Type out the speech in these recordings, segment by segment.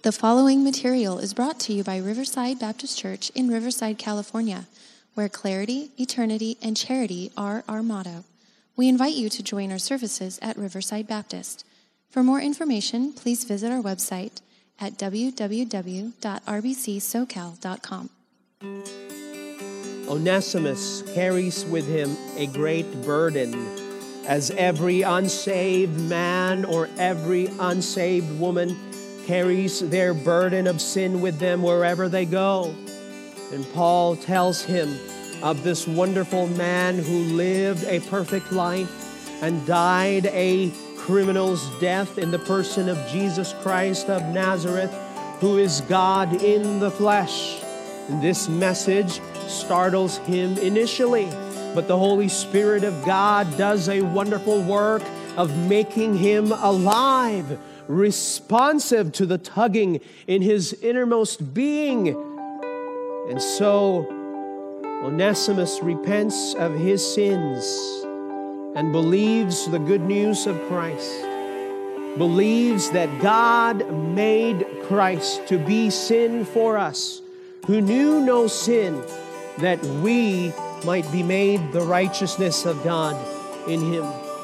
The following material is brought to you by Riverside Baptist Church in Riverside, California, where clarity, eternity, and charity are our motto. We invite you to join our services at Riverside Baptist. For more information, please visit our website at www.rbcsocal.com. Onesimus carries with him a great burden, as every unsaved man or every unsaved woman carries their burden of sin with them wherever they go. And Paul tells him of this wonderful man who lived a perfect life and died a criminal's death in the person of Jesus Christ of Nazareth, who is God in the flesh. And this message startles him initially, but the Holy Spirit of God does a wonderful work of making him alive, responsive to the tugging in his innermost being. And so Onesimus repents of his sins and believes the good news of Christ, believes that God made Christ to be sin for us, who knew no sin, that we might be made the righteousness of God in him.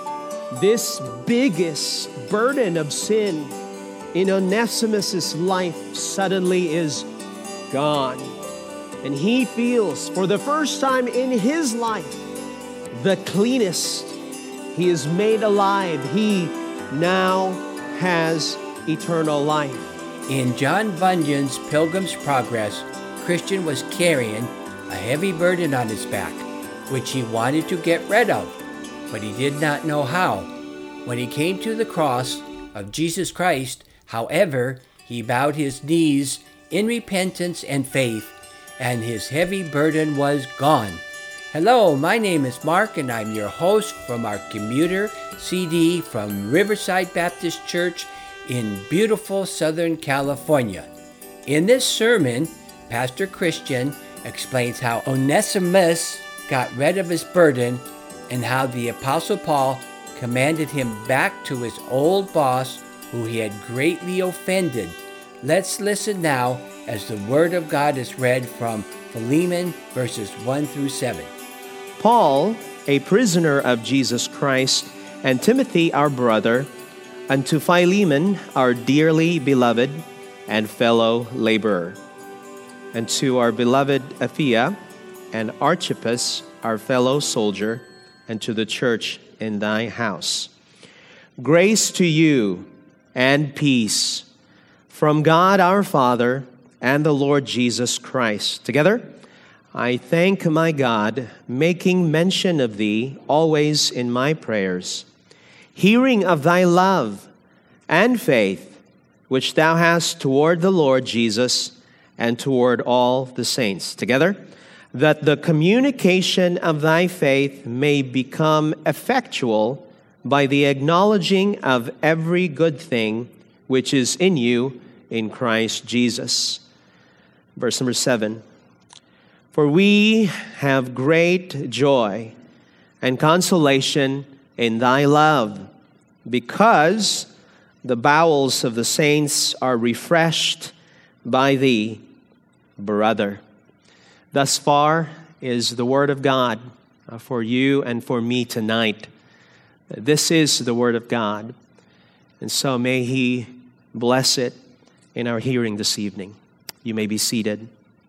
This biggest burden of sin in Onesimus' life suddenly is gone. And he feels, for the first time in his life, the cleanest. He is made alive. He now has eternal life. In John Bunyan's Pilgrim's Progress, Christian was carrying a heavy burden on his back, which he wanted to get rid of, but he did not know how. When he came to the cross of Jesus Christ, however, he bowed his knees in repentance and faith, and his heavy burden was gone. Hello, my name is Mark, and I'm your host from our commuter CD from Riverside Baptist Church in beautiful Southern California. In this sermon, Pastor Christian explains how Onesimus got rid of his burden and how the Apostle Paul commanded him back to his old boss who he had greatly offended. Let's listen now as the Word of God is read from Philemon verses 1 through 7. Paul, a prisoner of Jesus Christ, and Timothy, our brother, unto Philemon, our dearly beloved and fellow laborer, and to our beloved Apphia and Archippus, our fellow soldier, and to the church in thy house. Grace to you and peace from God our Father and the Lord Jesus Christ. Together, I thank my God, making mention of thee always in my prayers, hearing of thy love and faith, which thou hast toward the Lord Jesus and toward all the saints. Together, that the communication of thy faith may become effectual by the acknowledging of every good thing which is in you in Christ Jesus. Verse number 7. For we have great joy and consolation in thy love, because the bowels of the saints are refreshed by thee, brother. Thus far is the word of God for you and for me tonight. This is the word of God, and so may he bless it in our hearing this evening. You may be seated.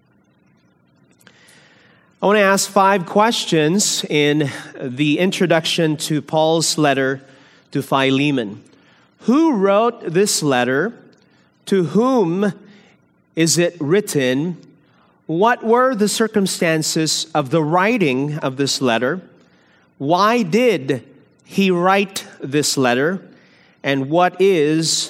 I want to ask 5 questions in the introduction to Paul's letter to Philemon. Who wrote this letter? To whom is it written? What were the circumstances of the writing of this letter? Why did he write this letter? And what is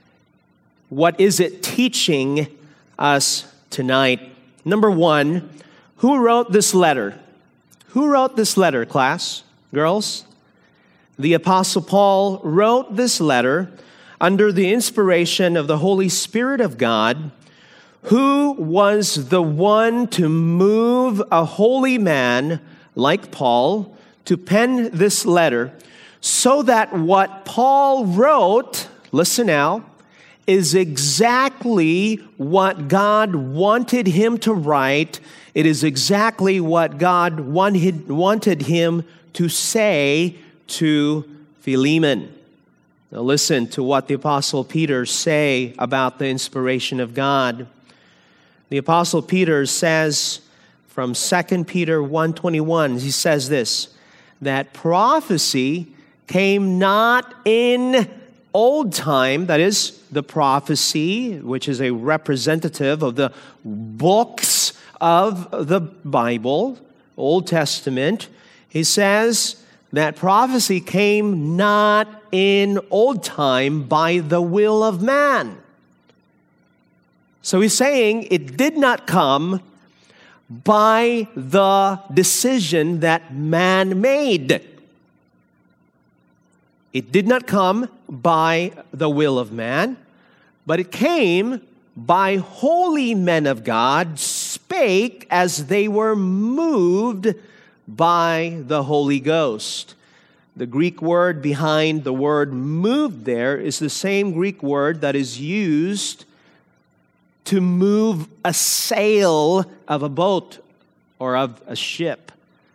it teaching us tonight? Number 1, who wrote this letter? Who wrote this letter, class, girls? The Apostle Paul wrote this letter under the inspiration of the Holy Spirit of God, who was the one to move a holy man like Paul to pen this letter, so that what Paul wrote, listen now, is exactly what God wanted him to write. It is exactly what God wanted him to say to Philemon. Now listen to what the Apostle Peter say about the inspiration of God. The Apostle Peter says from 2 Peter 1:21, he says this, that prophecy came not in old time, that is, the prophecy, which is a representative of the books of the Bible, Old Testament. He says that prophecy came not in old time by the will of man. So he's saying it did not come by the decision that man made. It did not come by the will of man, but it came by holy men of God, spake as they were moved by the Holy Ghost. The Greek word behind the word moved there is the same Greek word that is used to move a sail of a boat or of a ship.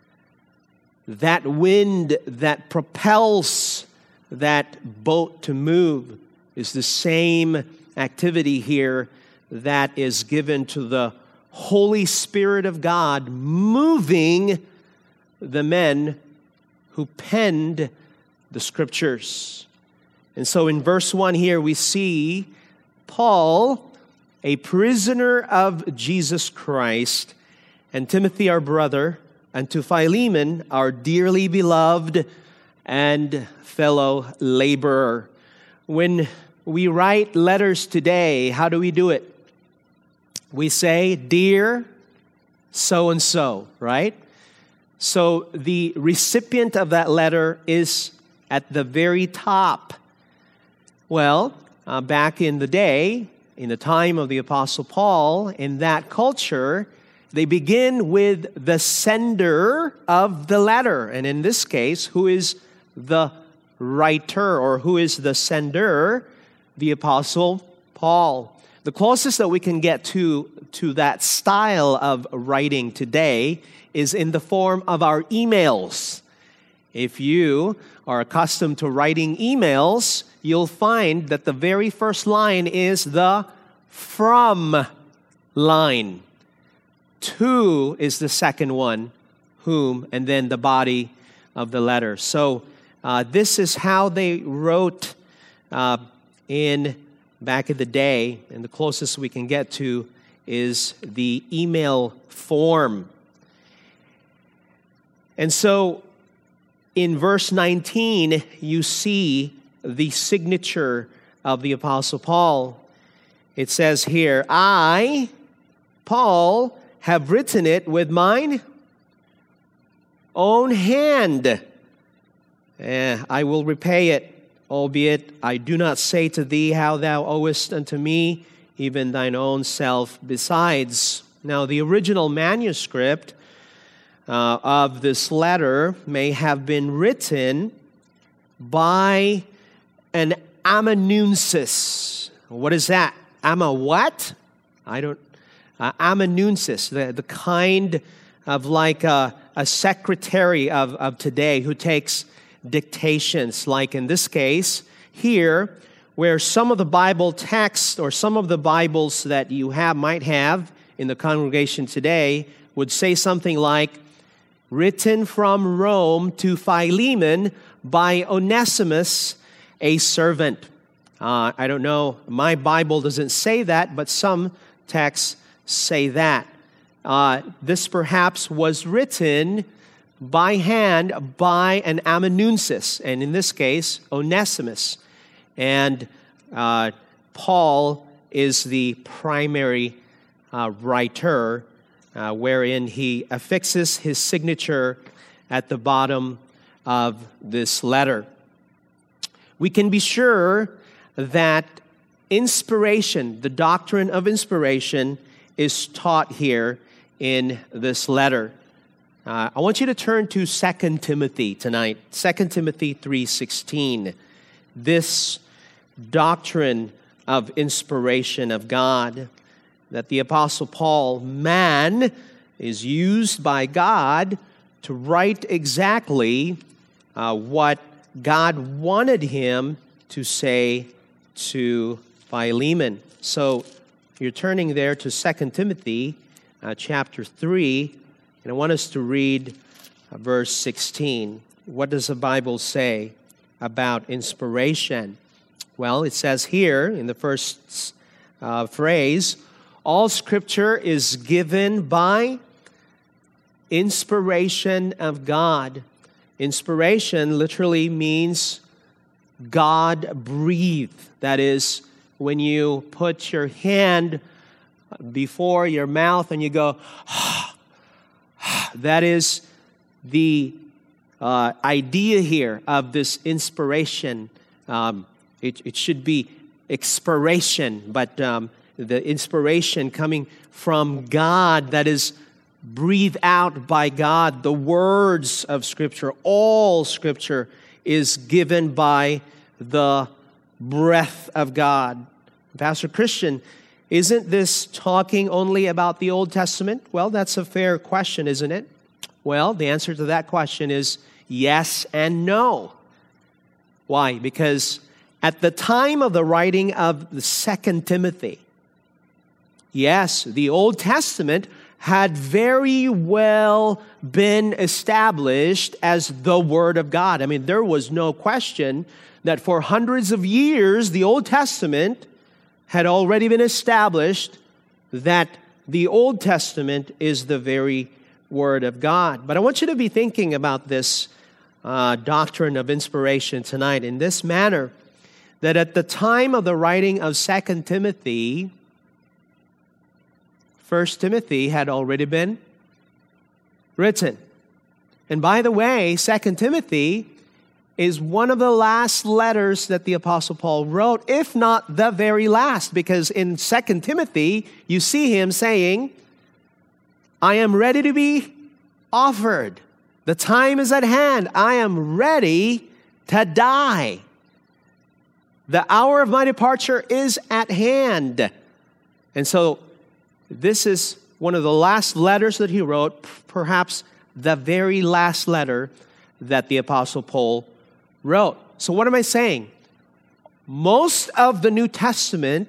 That wind that propels that boat to move is the same activity here that is given to the Holy Spirit of God moving the men who penned the Scriptures. And so in verse 1 here we see Paul, a prisoner of Jesus Christ, and Timothy our brother, and to Philemon our dearly beloved and fellow laborer. When we write letters today, how do we do it? We say, dear so-and-so, right? So the recipient of that letter is at the very top. Well, back in the day, in the time of the Apostle Paul, in that culture, they begin with the sender of the letter. And in this case, who is the writer or who is the sender? The Apostle Paul. The closest that we can get to that style of writing today is in the form of our emails. If you are accustomed to writing emails, you'll find that the very first line is the from line. To is the second one, whom, and then the body of the letter. So this is how they wrote back in the day, and the closest we can get to is the email form. And so in verse 19, you see the signature of the Apostle Paul. It says here, I, Paul, have written it with mine own hand. I will repay it, albeit I do not say to thee how thou owest unto me, even thine own self besides. Now, the original manuscript of this letter may have been written by an amanuensis. What is that? What? Amanuensis, the kind of like a secretary of today who takes dictations, like in this case here, where some of the Bible text or some of the Bibles that you might have in the congregation today would say something like, written from Rome to Philemon by Onesimus, a servant. I don't know, my Bible doesn't say that, but some texts say that. This perhaps was written by hand by an amanuensis, and in this case, Onesimus. And Paul is the primary writer, wherein he affixes his signature at the bottom of this letter. We can be sure that inspiration, the doctrine of inspiration, is taught here in this letter. I want you to turn to 2 Timothy tonight, 2 Timothy 3:16. This doctrine of inspiration of God. That the Apostle Paul, man, is used by God to write exactly what God wanted him to say to Philemon. So you're turning there to 2 Timothy chapter 3, and I want us to read verse 16. What does the Bible say about inspiration? Well, it says here in the first phrase, all Scripture is given by inspiration of God. Inspiration literally means God breathed. That is, when you put your hand before your mouth and you go, that is the idea here of this inspiration. It should be expiration, but the inspiration coming from God, that is breathed out by God. The words of Scripture, all Scripture is given by the breath of God. Pastor Christian, isn't this talking only about the Old Testament? Well, that's a fair question, isn't it? Well, the answer to that question is yes and no. Why? Because at the time of the writing of the 2 Timothy, yes, the Old Testament had very well been established as the Word of God. I mean, there was no question that for hundreds of years, the Old Testament had already been established that the Old Testament is the very Word of God. But I want you to be thinking about this doctrine of inspiration tonight in this manner, that at the time of the writing of 2 Timothy, 1 Timothy had already been written. And by the way, 2 Timothy is one of the last letters that the Apostle Paul wrote, if not the very last, because in 2 Timothy, you see him saying, I am ready to be offered. The time is at hand. I am ready to die. The hour of my departure is at hand. And so this is one of the last letters that he wrote, perhaps the very last letter that the Apostle Paul wrote. So what am I saying? Most of the New Testament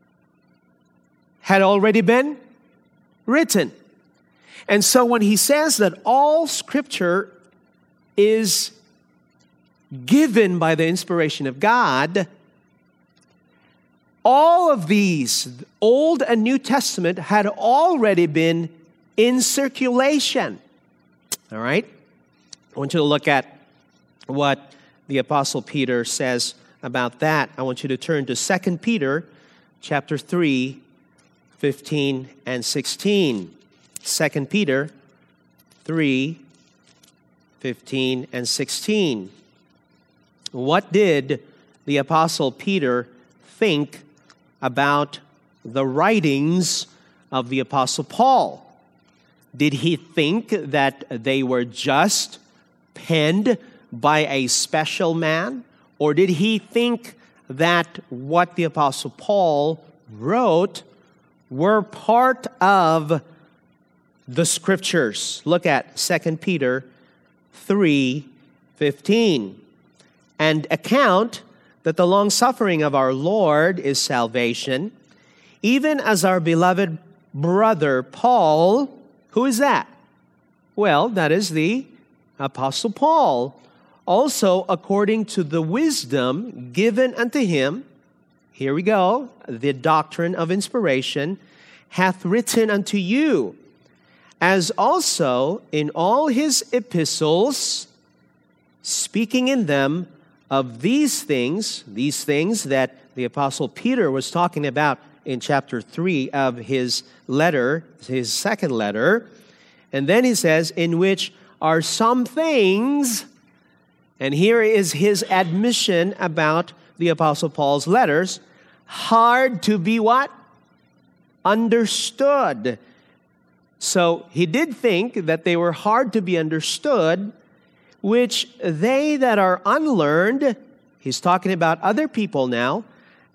had already been written. And so when he says that all Scripture is given by the inspiration of God, all of these, Old and New Testament, had already been in circulation. All right? I want you to look at what the Apostle Peter says about that. I want you to turn to 2 Peter chapter 3, 15 and 16. 2 Peter 3, 15 and 16. What did the Apostle Peter think about the writings of the Apostle Paul? Did he think that they were just penned by a special man? Or did he think that what the Apostle Paul wrote were part of the Scriptures? Look at 2 Peter 3:15. And account that the long-suffering of our Lord is salvation, even as our beloved brother Paul, who is that? Well, that is the Apostle Paul. Also, according to the wisdom given unto him, here we go, the doctrine of inspiration, hath written unto you, as also in all his epistles, speaking in them of these things that the Apostle Peter was talking about in chapter 3 of his letter, his second letter. And then he says, in which are some things, and here is his admission about the Apostle Paul's letters, hard to be what? Understood. So he did think that they were hard to be understood, which they that are unlearned, he's talking about other people now,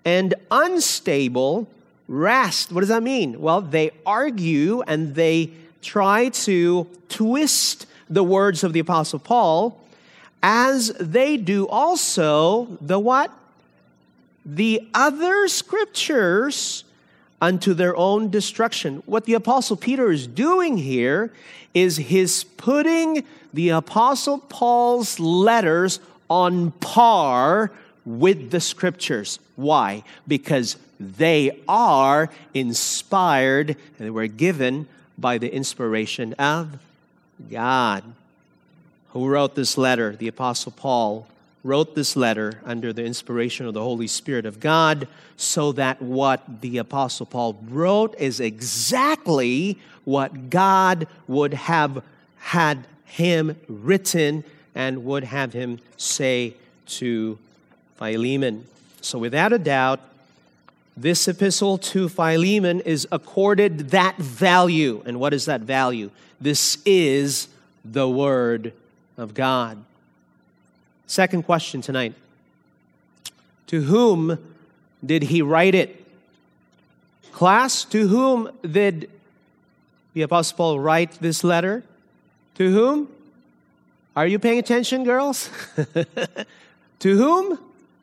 and unstable rest. What does that mean? Well, they argue and they try to twist the words of the Apostle Paul, as they do also the what? The other scriptures unto their own destruction. What the Apostle Peter is doing here is he's putting the Apostle Paul's letters on par with the scriptures. Why? Because they are inspired and they were given by the inspiration of God. Who wrote this letter? The Apostle Paul wrote this letter under the inspiration of the Holy Spirit of God, so that what the Apostle Paul wrote is exactly what God would have had him written and would have him say to Philemon. So without a doubt, this epistle to Philemon is accorded that value. And what is that value? This is the Word of God. Second question tonight. To whom did he write it? Class, to whom did the Apostle Paul write this letter? To whom? Are you paying attention, girls? To whom?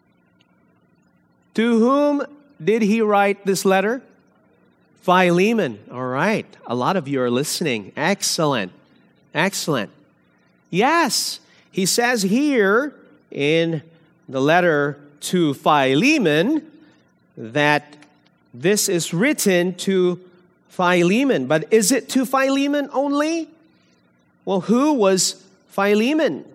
To whom did he write this letter? Philemon. All right. A lot of you are listening. Excellent. Excellent. Yes. He says here in the letter to Philemon that this is written to Philemon. But is it to Philemon only? Well, who was Philemon?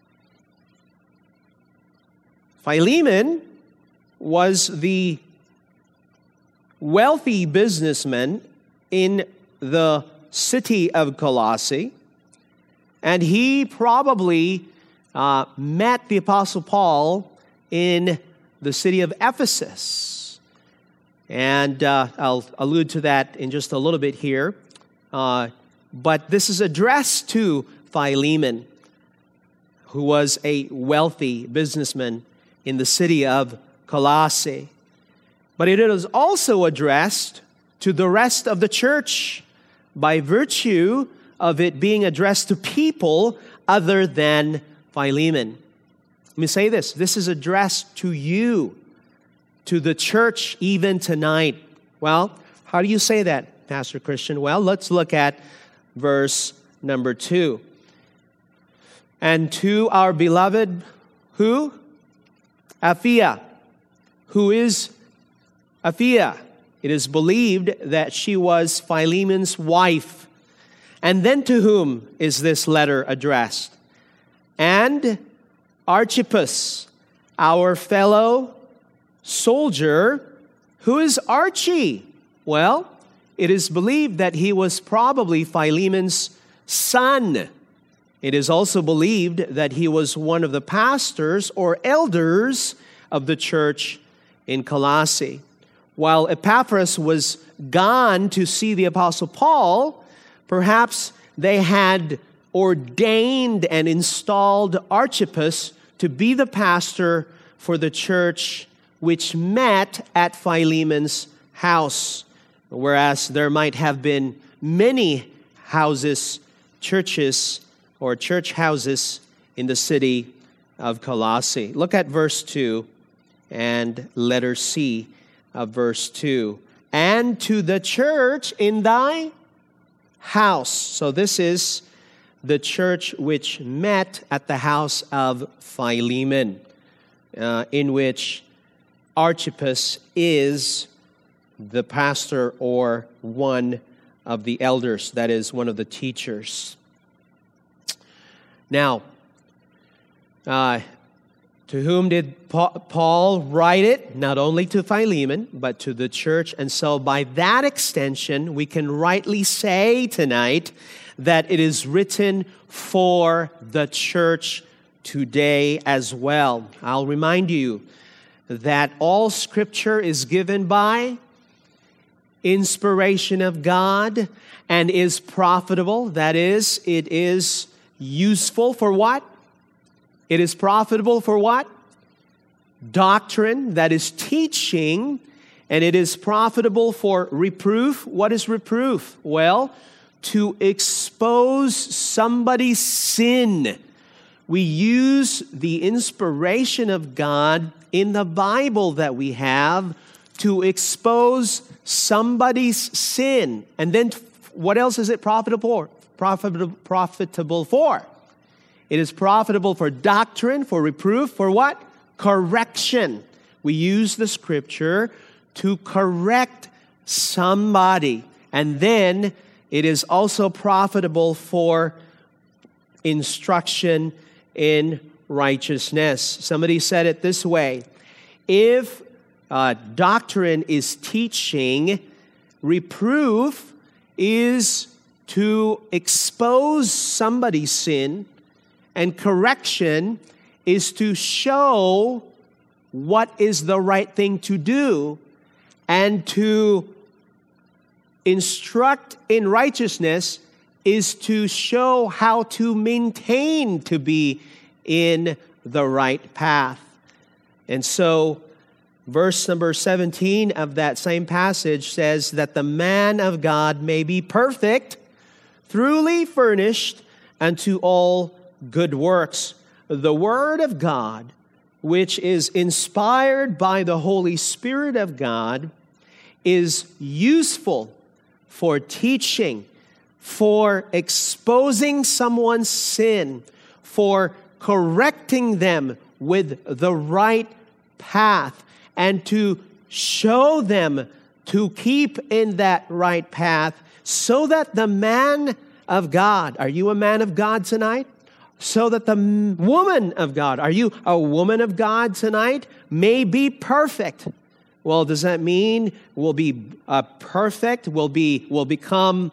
Philemon was the wealthy businessman in the city of Colossae, and he probably met the Apostle Paul in the city of Ephesus. And I'll allude to that in just a little bit here. But this is addressed to Philemon, who was a wealthy businessman in the city of Colossae. But it is also addressed to the rest of the church by virtue of it being addressed to people other than Philemon. Let me say this. This is addressed to you, to the church even tonight. Well, how do you say that, Pastor Christian? Well, let's look at verse number 2. And to our beloved, who? Apphia. Who is Apphia? It is believed that she was Philemon's wife. And then to whom is this letter addressed? And Archippus, our fellow soldier. Who is Archie? Well, it is believed that he was probably Philemon's son. It is also believed that he was one of the pastors or elders of the church in Colossae. While Epaphras was gone to see the Apostle Paul, perhaps they had ordained and installed Archippus to be the pastor for the church which met at Philemon's house. Whereas there might have been many houses, churches, or church houses in the city of Colossae. Look at verse 2 and letter C of verse 2. And to the church in thy house. So this is the church which met at the house of Philemon, in which Archippus is the pastor or one of the elders, that is, one of the teachers. Now, to whom did Paul write it? Not only to Philemon, but to the church. And so by that extension, we can rightly say tonight that it is written for the church today as well. I'll remind you that all Scripture is given by inspiration of God and is profitable. That is, it is useful for what? It is profitable for what? doctrine, that is teaching, and it is profitable for reproof. What is reproof? Well, to expose somebody's sin. We use the inspiration of God in the Bible that we have to expose somebody's sin. And then what else is it profitable for? It is profitable for doctrine, for reproof, for what? Correction. We use the Scripture to correct somebody. And then it is also profitable for instruction in righteousness. Somebody said it this way: if doctrine is teaching, reproof is to expose somebody's sin, and correction is to show what is the right thing to do, and to instruct in righteousness is to show how to maintain to be in the right path. And so, verse number 17 of that same passage says that the man of God may be perfect, thoroughly furnished unto all good works. The Word of God, which is inspired by the Holy Spirit of God, is useful for teaching, for exposing someone's sin, for correcting them with the right path, and to show them to keep in that right path, so that the man of God, are you a man of God tonight? So that the woman of God, are you a woman of God tonight, may be perfect. Well, does that mean we'll be perfect? We'll become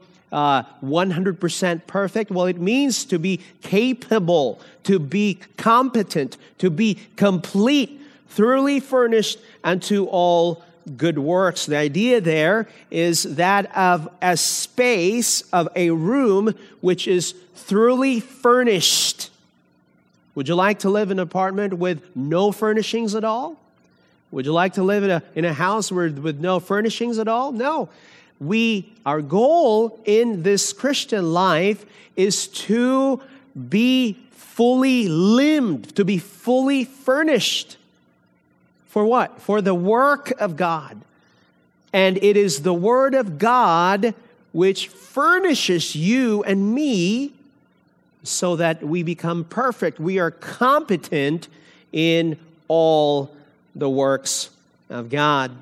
100% perfect? Well, it means to be capable, to be competent, to be complete, thoroughly furnished unto all good works. The idea there is that of a space, of a room which is thoroughly furnished. Would you like to live in an apartment with no furnishings at all? Would you like to live in a house with no furnishings at all? No. Our goal in this Christian life is to be fully limbed, to be fully furnished. For what? For the work of God. And it is the Word of God which furnishes you and me so that we become perfect. We are competent in all the works of God.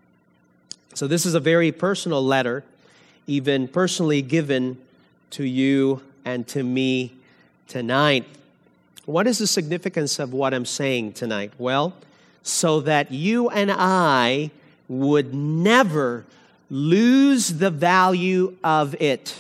So this is a very personal letter, even personally given to you and to me tonight. What is the significance of what I'm saying tonight? Well, so that you and I would never lose the value of it.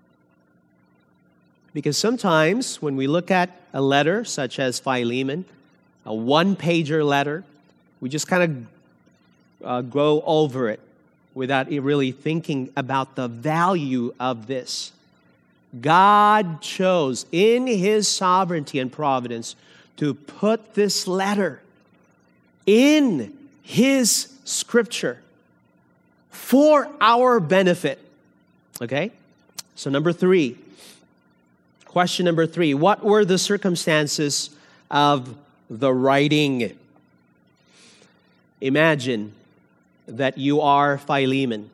Because sometimes when we look at a letter such as Philemon, a one-pager letter, we just kind of go over it without really thinking about the value of this. God chose in His sovereignty and providence to put this letter in His Scripture for our benefit. Okay? So question number 3. What were the circumstances of the writing? Imagine that you are Philemon.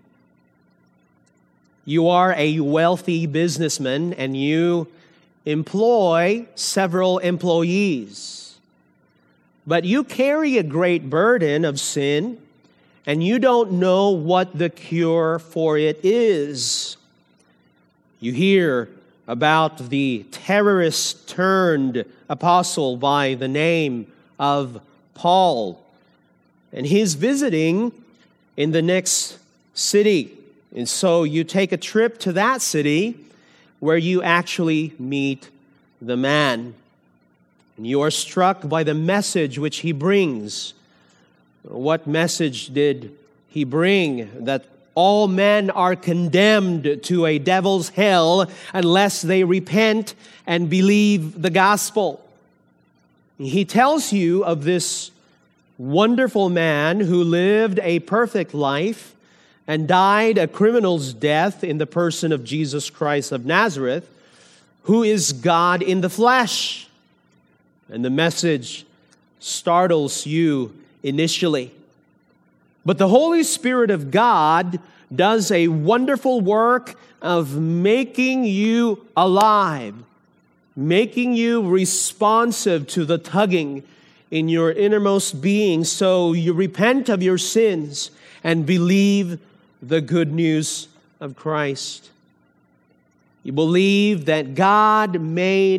You are a wealthy businessman and you employ several employees. But you carry a great burden of sin and you don't know what the cure for it is. You hear about the terrorist turned apostle by the name of Paul. And he's visiting in the next city. And so you take a trip to that city where you actually meet the man. And you are struck by the message which he brings. What message did he bring? That all men are condemned to a devil's hell unless they repent and believe the gospel. He tells you of this wonderful man who lived a perfect life and died a criminal's death in the person of Jesus Christ of Nazareth, who is God in the flesh. And the message startles you initially. But the Holy Spirit of God does a wonderful work of making you alive, making you responsive to the tugging in your innermost being, so you repent of your sins and believe the good news of Christ. You believe that God made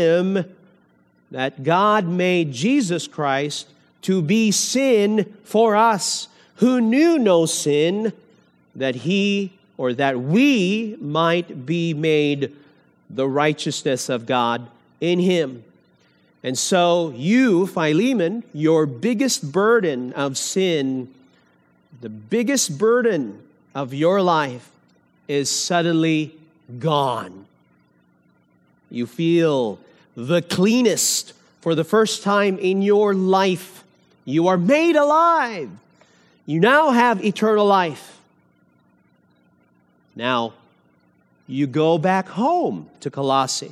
Jesus Christ to be sin for us, who knew no sin, that we might be made the righteousness of God in him. And so you, Philemon, your biggest burden of sin, the biggest burden of your life is suddenly gone. You feel the cleanest for the first time in your life. You are made alive. You now have eternal life. Now, you go back home to Colossae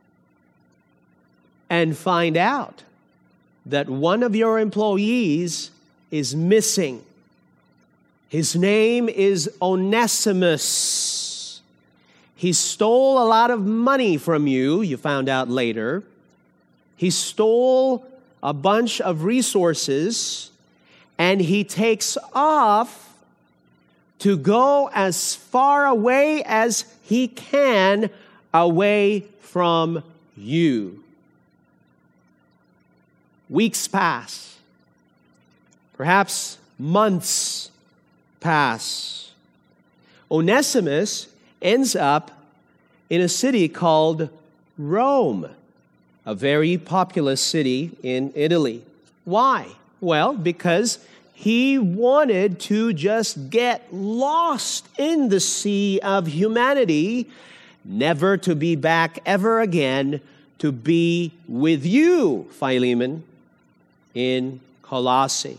and find out that one of your employees is missing. His name is Onesimus. He stole a lot of money from you, you found out later. He stole a bunch of resources, and he takes off to go as far away as he can away from you. Weeks pass. Perhaps months pass. Onesimus ends up in a city called Rome, a very populous city in Italy. Why? Well, because he wanted to just get lost in the sea of humanity, never to be back ever again to be with you, Philemon, in Colossae.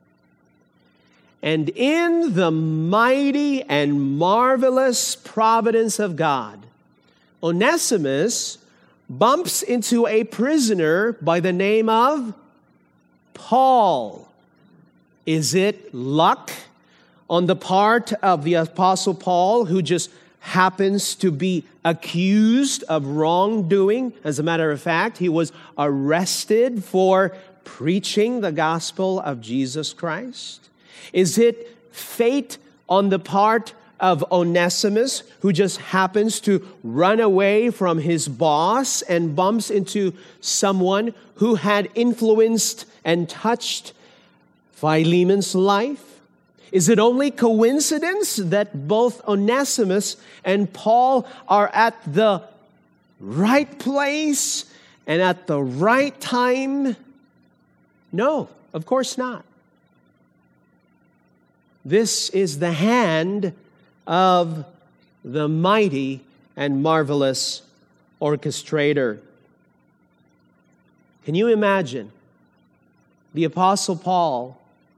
And in the mighty and marvelous providence of God, Onesimus bumps into a prisoner by the name of Paul. Is it luck on the part of the Apostle Paul, who just happens to be accused of wrongdoing? As a matter of fact, he was arrested for preaching the gospel of Jesus Christ. Is it fate on the part of Onesimus, who just happens to run away from his boss and bumps into someone who had influenced and touched Philemon's life? Is it only coincidence that both Onesimus and Paul are at the right place and at the right time? No, of course not. This is the hand of the mighty and marvelous orchestrator. Can you imagine the Apostle Paul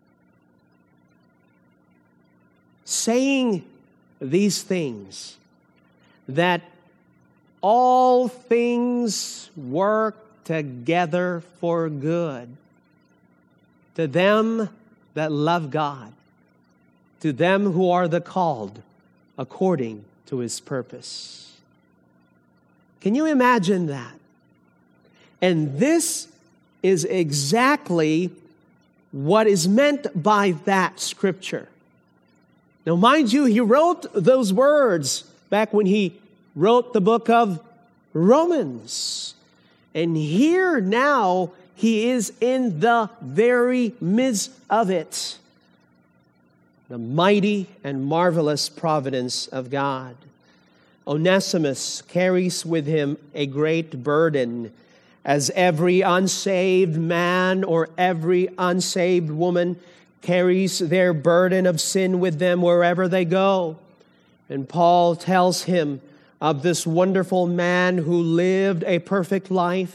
saying these things, that all things work together for good to them that love God, to them who are the called according to his purpose? Can you imagine that? And this is exactly what is meant by that scripture. Now, mind you, he wrote those words back when he wrote the book of Romans. And here now, he is in the very midst of it. The mighty and marvelous providence of God. Onesimus carries with him a great burden, as every unsaved man or every unsaved woman carries their burden of sin with them wherever they go. And Paul tells him of this wonderful man who lived a perfect life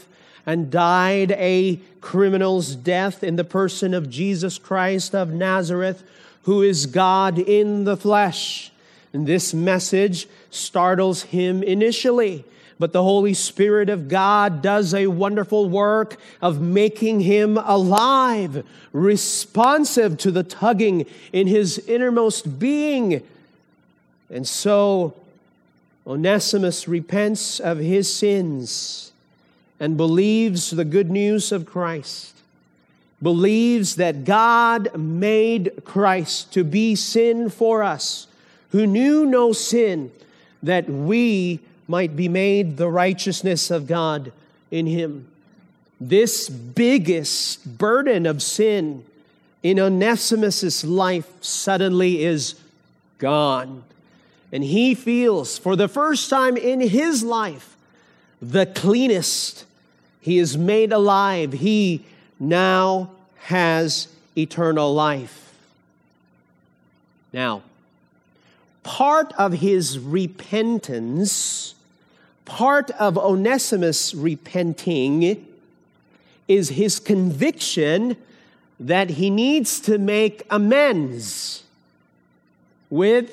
and died a criminal's death in the person of Jesus Christ of Nazareth, who is God in the flesh. And this message startles him initially, but the Holy Spirit of God does a wonderful work of making him alive, responsive to the tugging in his innermost being. And so Onesimus repents of his sins and believes the good news of Christ, believes that God made Christ to be sin for us, who knew no sin, that we might be made the righteousness of God in him. This biggest burden of sin in Onesimus' life suddenly is gone. And he feels, for the first time in his life, the cleanest. He is made alive. He now has eternal life. Now, part of his repentance, part of Onesimus repenting, is his conviction that he needs to make amends with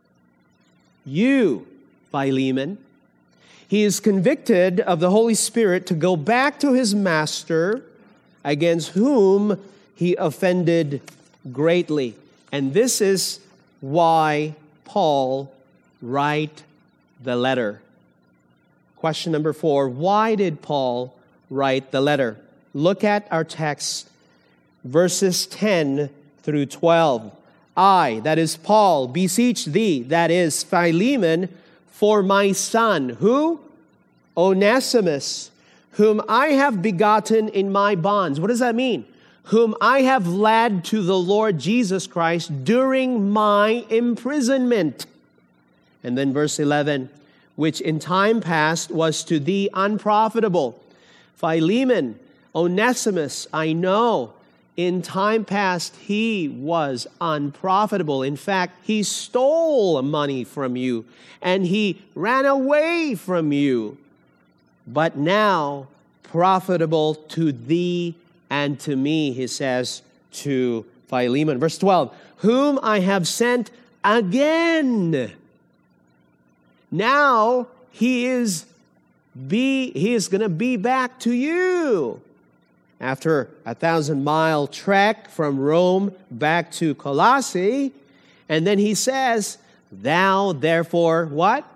you, Philemon. He is convicted of the Holy Spirit to go back to his master, against whom he offended greatly. And this is why Paul write the letter. Question number 4, why did Paul write the letter? Look at our text, verses 10 through 12. I, that is Paul, beseech thee, that is Philemon, for my son. Who? Onesimus, whom I have begotten in my bonds. What does that mean? Whom I have led to the Lord Jesus Christ during my imprisonment. And then verse 11, which in time past was to thee unprofitable. Philemon, Onesimus, I know in time past he was unprofitable. In fact, he stole money from you and he ran away from you. But now profitable to thee and to me, he says to Philemon. Verse 12, whom I have sent again. Now he is going to be back to you. After a 1,000-mile trek from Rome back to Colossae. And then he says, thou therefore, what?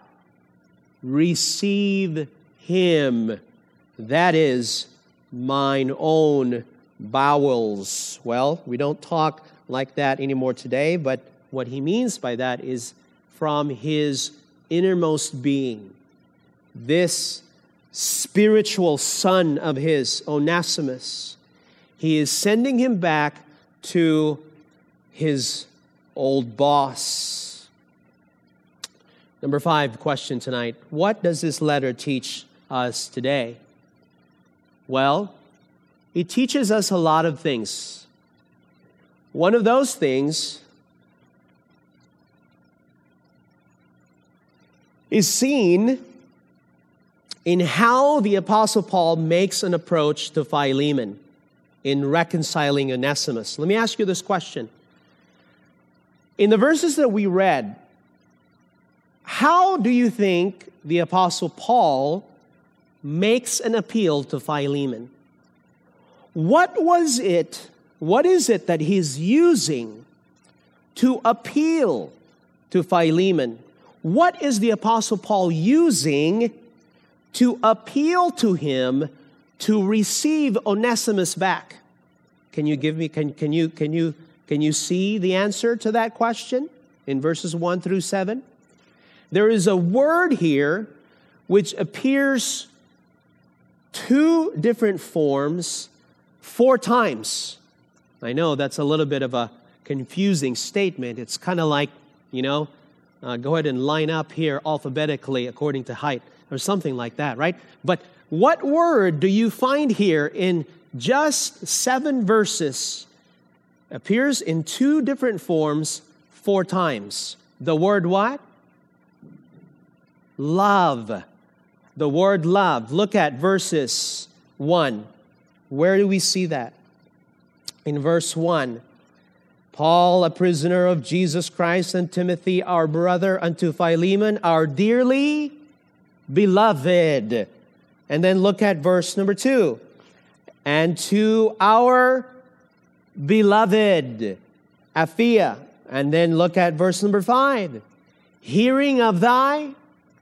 Receive him. That is mine own bowels. Well, we don't talk like that anymore today, but what he means by that is from his innermost being. This spiritual son of his, Onesimus, he is sending him back to his old boss. Number 5 question tonight. What does this letter teach us today? Well, it teaches us a lot of things. One of those things is seen in how the Apostle Paul makes an approach to Philemon in reconciling Onesimus. Let me ask you this question. In the verses that we read, how do you think the Apostle Paul makes an appeal to Philemon? What is it that he's using to appeal to Philemon? What is the Apostle Paul using to appeal to him to receive Onesimus back? Can you give me? Can you see the answer to that question in verses 1 through 7? There is a word here which appears 2 different forms 4 times. I know that's a little bit of a confusing statement. It's kind of like, go ahead and line up here alphabetically according to height, or something like that, right? But what word do you find here in just 7 verses appears in 2 different forms 4 times? The word what? Love. The word love. Look at verses 1. Where do we see that? In verse 1. Paul, a prisoner of Jesus Christ, and Timothy, our brother, unto Philemon, our dearly beloved. And then look at verse number 2. And to our beloved, Apphia. And then look at verse number 5. Hearing of thy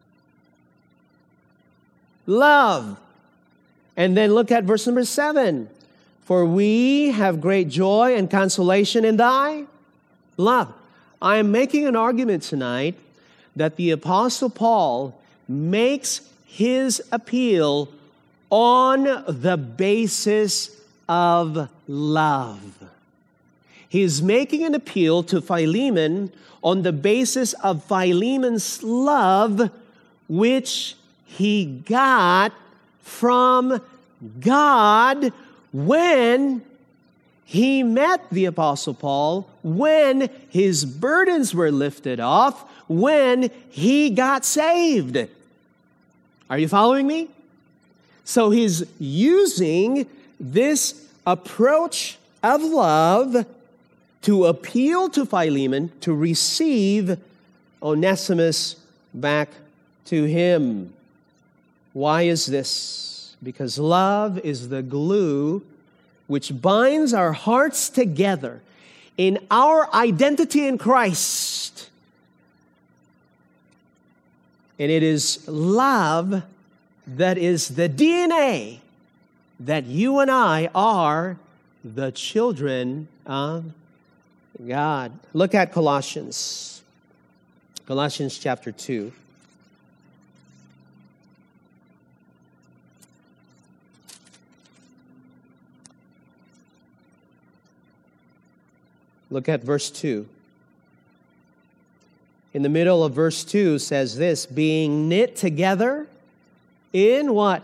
love. And then look at verse number 7. For we have great joy and consolation in thy love. I am making an argument tonight that the Apostle Paul makes his appeal on the basis of love. He's making an appeal to Philemon on the basis of Philemon's love, which he got from God when he met the Apostle Paul, when his burdens were lifted off, when he got saved. Are you following me? So he's using this approach of love to appeal to Philemon to receive Onesimus back to him. Why is this? Because love is the glue which binds our hearts together in our identity in Christ. And it is love that is the DNA that you and I are the children of God. Look at Colossians. Colossians chapter 2. Look at verse 2. In the middle of verse 2 says this, being knit together in what?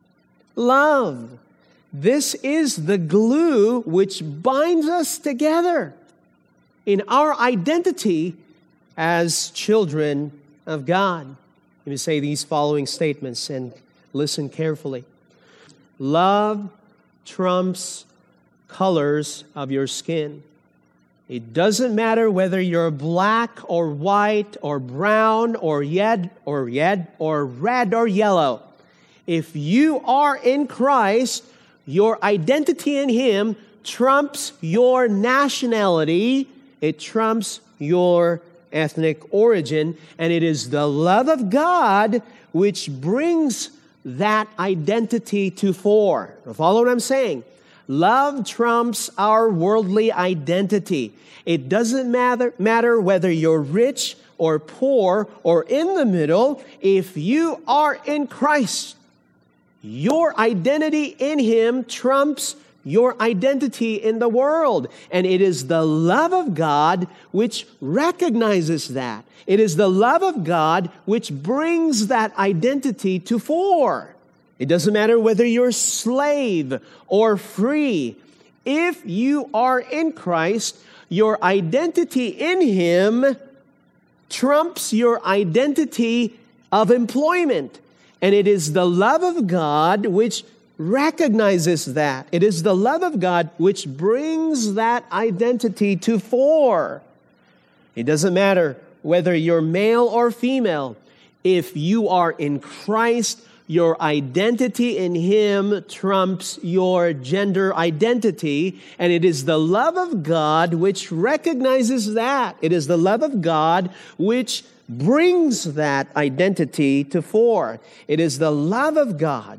Love. This is the glue which binds us together in our identity as children of God. Let me say these following statements and listen carefully. Love trumps colors of your skin. It doesn't matter whether you're black or white or brown or red or red or yellow. If you are in Christ, your identity in Him trumps your nationality. It trumps your ethnic origin. And it is the love of God which brings that identity to fore. Now follow what I'm saying. Love trumps our worldly identity. It doesn't matter whether you're rich or poor or in the middle. If you are in Christ, your identity in Him trumps your identity in the world. And it is the love of God which recognizes that. It is the love of God which brings that identity to fore. It doesn't matter whether you're slave or free. If you are in Christ, your identity in Him trumps your identity of employment. And it is the love of God which recognizes that. It is the love of God which brings that identity to fore. It doesn't matter whether you're male or female. If you are in Christ, your identity in Him trumps your gender identity, and it is the love of God which recognizes that. It is the love of God which brings that identity to fore. It is the love of God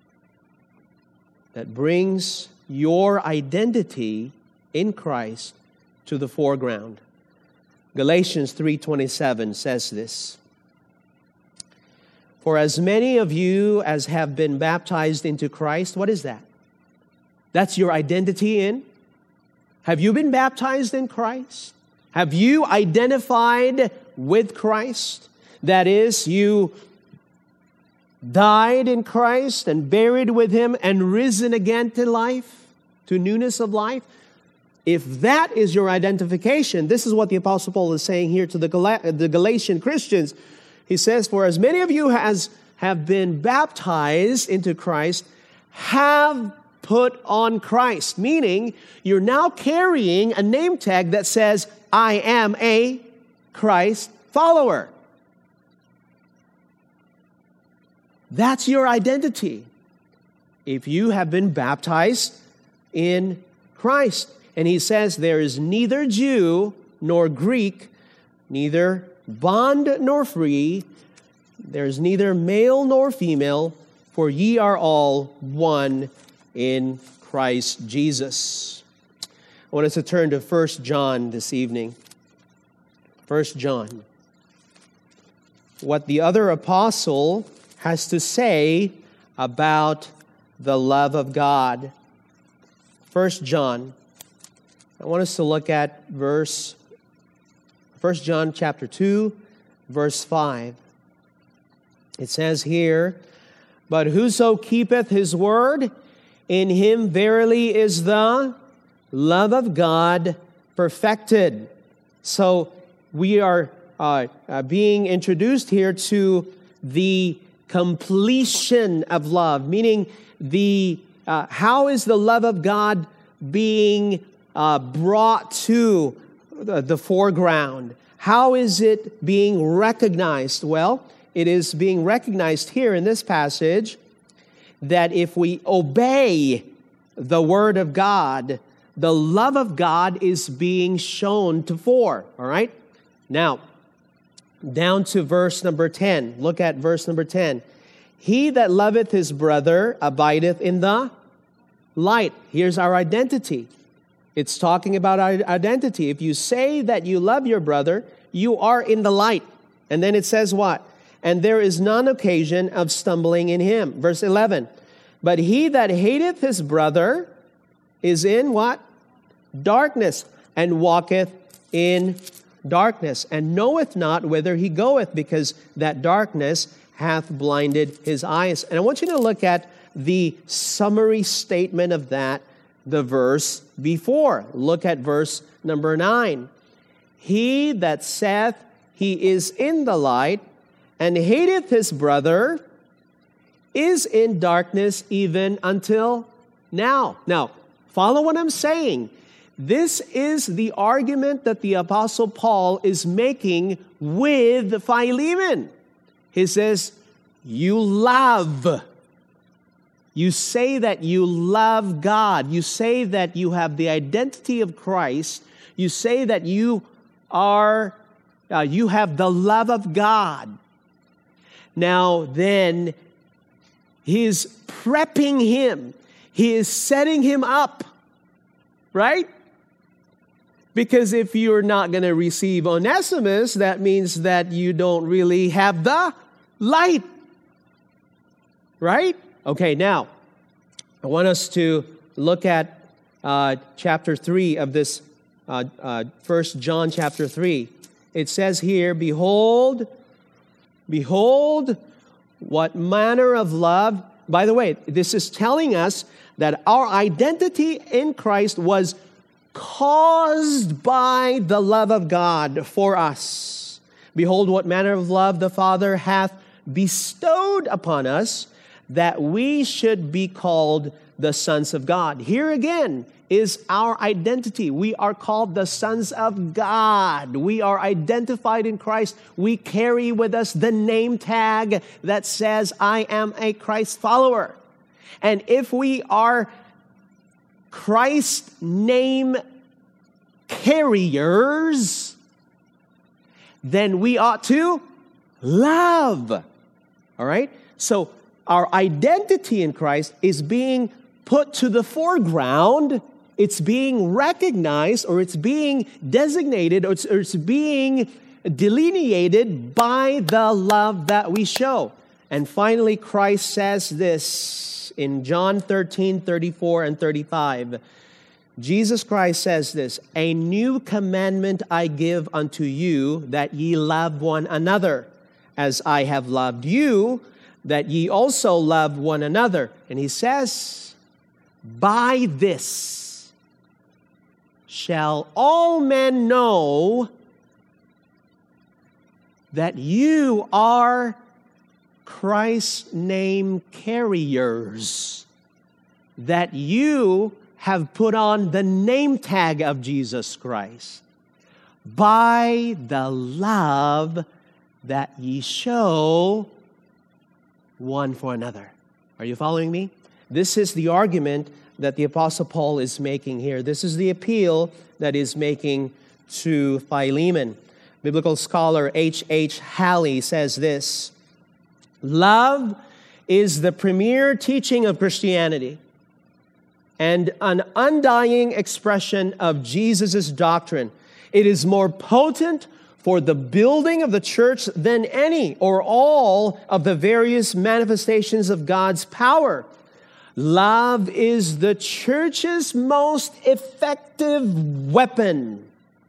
that brings your identity in Christ to the foreground. Galatians 3:27 says this. For as many of you as have been baptized into Christ, what is that? That's your identity in? Have you been baptized in Christ? Have you identified with Christ? That is, you died in Christ and buried with Him and risen again to life, to newness of life. If that is your identification, this is what the Apostle Paul is saying here to the Galatian Christians. He says, for as many of you as have been baptized into Christ have put on Christ, meaning you're now carrying a name tag that says, I am a Christ follower. That's your identity if you have been baptized in Christ. And he says there is neither Jew nor Greek, neither bond nor free, there is neither male nor female, for ye are all one in Christ Jesus. I want us to turn to 1 John this evening. 1 John. What the other apostle has to say about the love of God. 1 John. I want us to look at 1 John chapter 2, verse 5. It says here, but whoso keepeth his word, in him verily is the love of God perfected. So we are being introduced here to the completion of love, meaning how is the love of God being brought to the foreground? How is it being recognized? Well, it is being recognized here in this passage that if we obey the word of God, the love of God is being shown to fore. All right? Now, down to verse number 10. Look at verse number 10. He that loveth his brother abideth in the light. Here's our identity. It's talking about our identity. If you say that you love your brother, you are in the light. And then it says what? And there is none occasion of stumbling in him. Verse 11. But he that hateth his brother is in what? Darkness, and walketh in darkness, and knoweth not whither he goeth, because that darkness hath blinded his eyes. And I want you to look at the summary statement of that, the verse before. Look at verse number 9. He that saith he is in the light, and hateth his brother, is in darkness even until now. Now, follow what I'm saying. This is the argument that the Apostle Paul is making with Philemon. He says, you love. You say that you love God. You say that you have the identity of Christ. You say that you have the love of God. Now then, he is prepping him. He is setting him up, right? Because if you're not going to receive Onesimus, that means that you don't really have the light, right? Okay, now, I want us to look at chapter 3 of this 1 John chapter 3. It says here, Behold, what manner of love. By the way, this is telling us that our identity in Christ was caused by the love of God for us. Behold, what manner of love the Father hath bestowed upon us, that we should be called the sons of God. Here again is our identity. We are called the sons of God. We are identified in Christ. We carry with us the name tag that says, I am a Christ follower. And if we are Christ's name carriers, then we ought to love. All right? So our identity in Christ is being put to the foreground. It's being recognized, or it's being designated, or it's being delineated by the love that we show. And finally, Christ says this in John 13:34 and 35. Jesus Christ says this, A new commandment I give unto you, that ye love one another, as I have loved you, that ye also love one another. And he says, by this shall all men know that you are Christ's name carriers. that you have put on the name tag of Jesus Christ, by the love that ye show one for another. Are you following me? This is the argument that the Apostle Paul is making here. This is the appeal that he's making to Philemon. Biblical scholar H.H. Halley says this: love is the premier teaching of Christianity and an undying expression of Jesus' doctrine. It is more potent for the building of the church than any or all of the various manifestations of God's power. Love is the church's most effective weapon,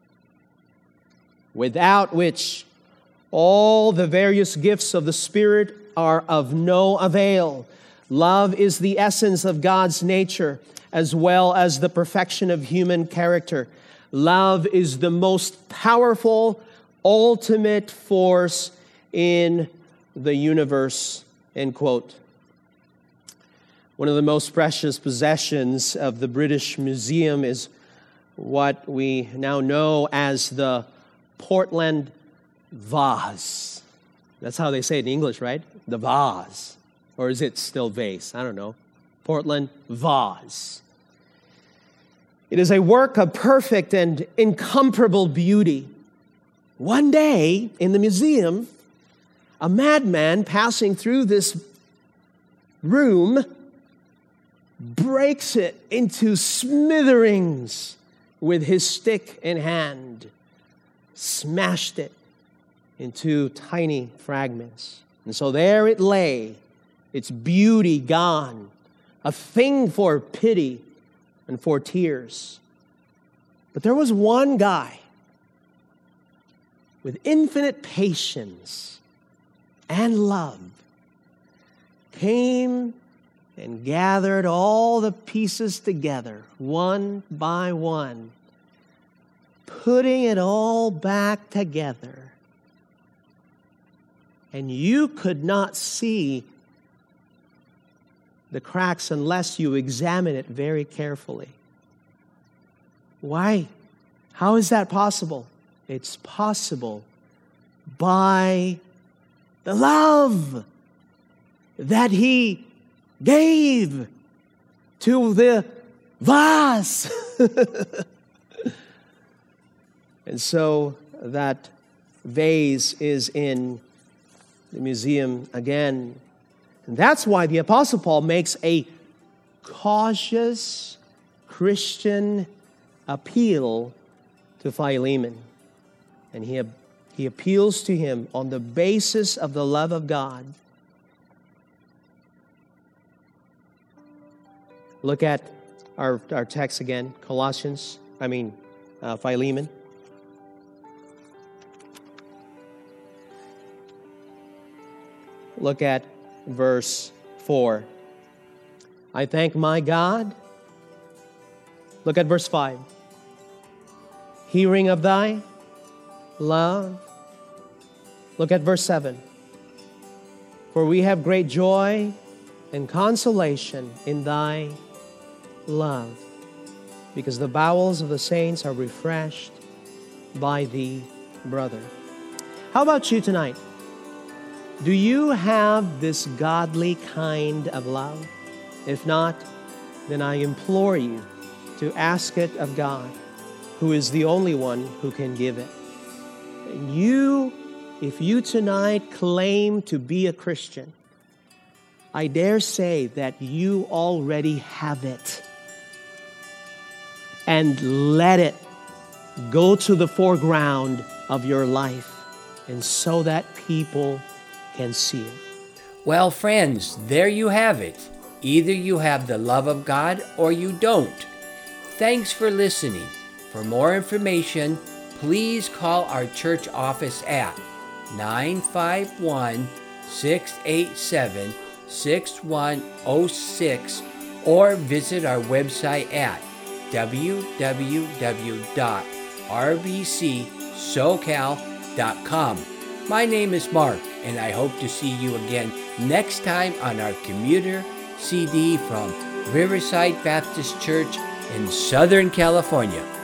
without which all the various gifts of the Spirit are of no avail. Love is the essence of God's nature, as well as the perfection of human character. Love is the most powerful, ultimate force in the universe, end quote. One of the most precious possessions of the British Museum is what we now know as the Portland vase. That's how they say it in English, right? The vase. Or is it still vase? I don't know. Portland vase. It is a work of perfect and incomparable beauty. One day in the museum, a madman passing through this room breaks it into smithereens with his stick in hand, smashed it into tiny fragments. And so there it lay, its beauty gone, a thing for pity and for tears. But there was one guy with infinite patience and love, came and gathered all the pieces together, one by one, putting it all back together. And you could not see the cracks unless you examine it very carefully. Why? How is that possible? It's possible by the love that he gave to the vase. And so that vase is in the museum again. And that's why the Apostle Paul makes a cautious Christian appeal to Philemon. And he appeals to him on the basis of the love of God. Look at our text again, Philemon. Look at verse 4. I thank my God. Look at verse 5. Hearing of thy love. Look at verse 7. For we have great joy and consolation in thy love, because the bowels of the saints are refreshed by thee, brother. How about you tonight? Do you have this godly kind of love? If not, then I implore you to ask it of God, who is the only one who can give it. If you tonight claim to be a Christian, I dare say that you already have it. And let it go to the foreground of your life, and so that people can see it. Well, friends, there you have it. Either you have the love of God or you don't. Thanks for listening. For more information, please call our church office at 951-687-6106 or visit our website at www.rbcsocal.com. My name is Mark, and I hope to see you again next time on our commuter CD from Riverside Baptist Church in Southern California.